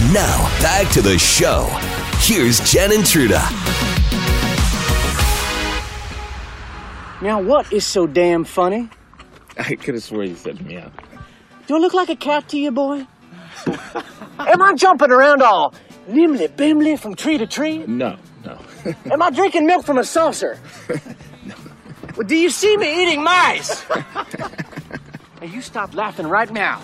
And now, back to the show. Here's Jen and Truda. Now, what is so damn funny? I could have sworn you said meow. Do I look like a cat to you, boy? Am I jumping around all nimly-bimly from tree to tree? No. Am I drinking milk from a saucer? No. Well, do you see me eating mice? Now, you stop laughing right now.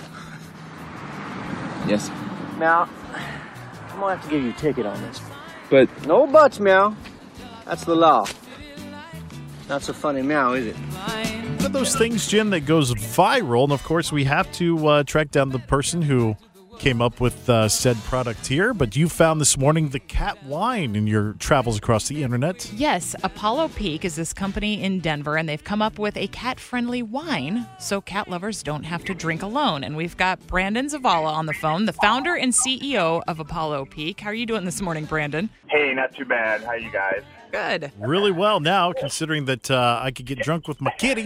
Yes. Now, I'm gonna have to give you a ticket on this. But No buts, meow. That's the law. Not so funny meow, is it? One of those things, Jen, that goes viral, and of course we have to track down the person who came up with said product here, but you found this morning the cat wine in your travels across the internet. Yes, Apollo Peak is this company in Denver, and they've come up with a cat-friendly wine so cat lovers don't have to drink alone. And we've got Brandon Zavala on the phone, the founder and CEO of Apollo Peak. How are you doing this morning, Brandon? Hey, not too bad. How you guys? Good. Really well now, considering that I could get drunk with my kitty.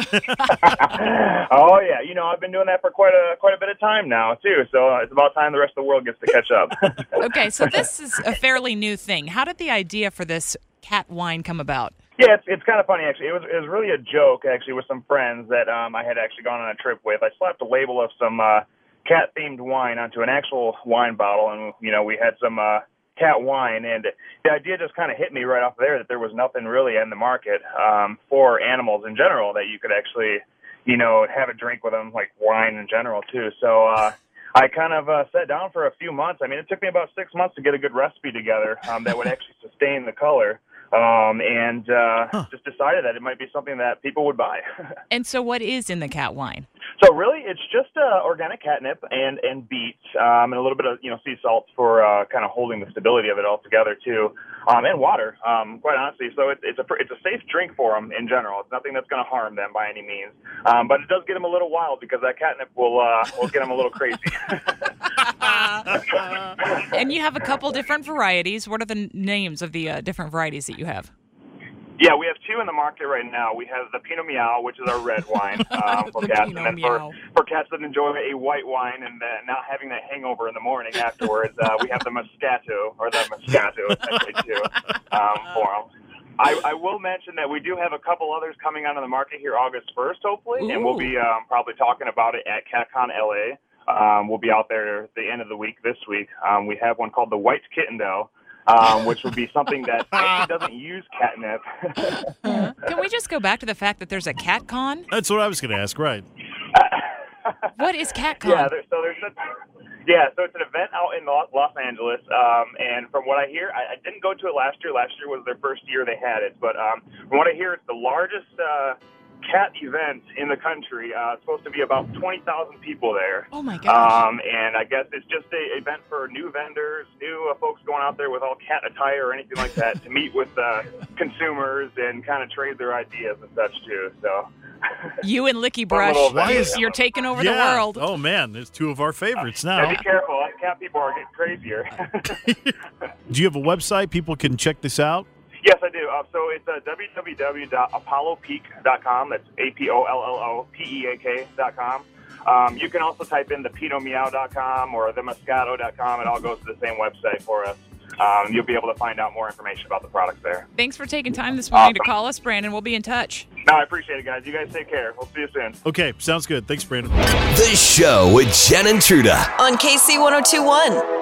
Oh yeah, I've been doing that for quite a bit of time now too. So it's about time the rest of the world gets to catch up. Okay, so this is a fairly new thing. How did the idea for this cat wine come about? Yeah, it's kind of funny actually. It was really a joke actually with some friends that I had actually gone on a trip with. I slapped a label of some cat themed wine onto an actual wine bottle, and we had some cat wine, and the idea just kind of hit me right off there that there was nothing really in the market for animals in general that you could actually have a drink with them, like wine in general too. So I kind of sat down for a few months. I mean, it took me about 6 months to get a good recipe together that would actually sustain the color, and just decided that it might be something that people would buy. And so what is in the cat wine? So really, it's just organic catnip and beets, and a little bit of sea salts for kind of holding the stability of it all together too, and water. Quite honestly, so it's a safe drink for them in general. It's nothing that's going to harm them by any means, but it does get them a little wild because that catnip will get them a little crazy. And you have a couple different varieties. What are the names of the different varieties that you have? Yeah, we have two in the market right now. We have the Pinot Meow, which is our red wine for cats, and then for cats that enjoy a white wine and not having that hangover in the morning afterwards, we have the Moscato, essentially, too, for them. I will mention that we do have a couple others coming onto the market here August 1st, hopefully, and we'll be probably talking about it at CatCon LA. We'll be out there at the end of the week this week. We have one called the White Kittendale, which would be something that actually doesn't use catnip. Can we just go back to the fact that there's a CatCon? That's what I was going to ask, right? What is CatCon? So it's an event out in Los Angeles, and from what I hear, I didn't go to it last year. Last year was their first year they had it, but from what I hear, it's the largest cat event in the country. It's supposed to be about 20,000 people there. Oh my gosh. And I guess it's just an event for new vendors, new folks going out there with all cat attire or anything like that to meet with consumers and kind of trade their ideas and such too. So you and Licky Brush, you're taking over the world. Oh man, there's two of our favorites now. Be careful, cat people are getting crazier. Do you have a website people can check this out? Yes, I do. So it's www.apollopeak.com. That's APOLLOPEAK.com. You can also type in the PinotMeow.com or the Moscato.com. It all goes to the same website for us. You'll be able to find out more information about the products there. Thanks for taking time this morning to call us, Brandon. We'll be in touch. No, I appreciate it, guys. You guys take care. We'll see you soon. Okay, sounds good. Thanks, Brandon. The show with Jen and Truda on KC 102.1.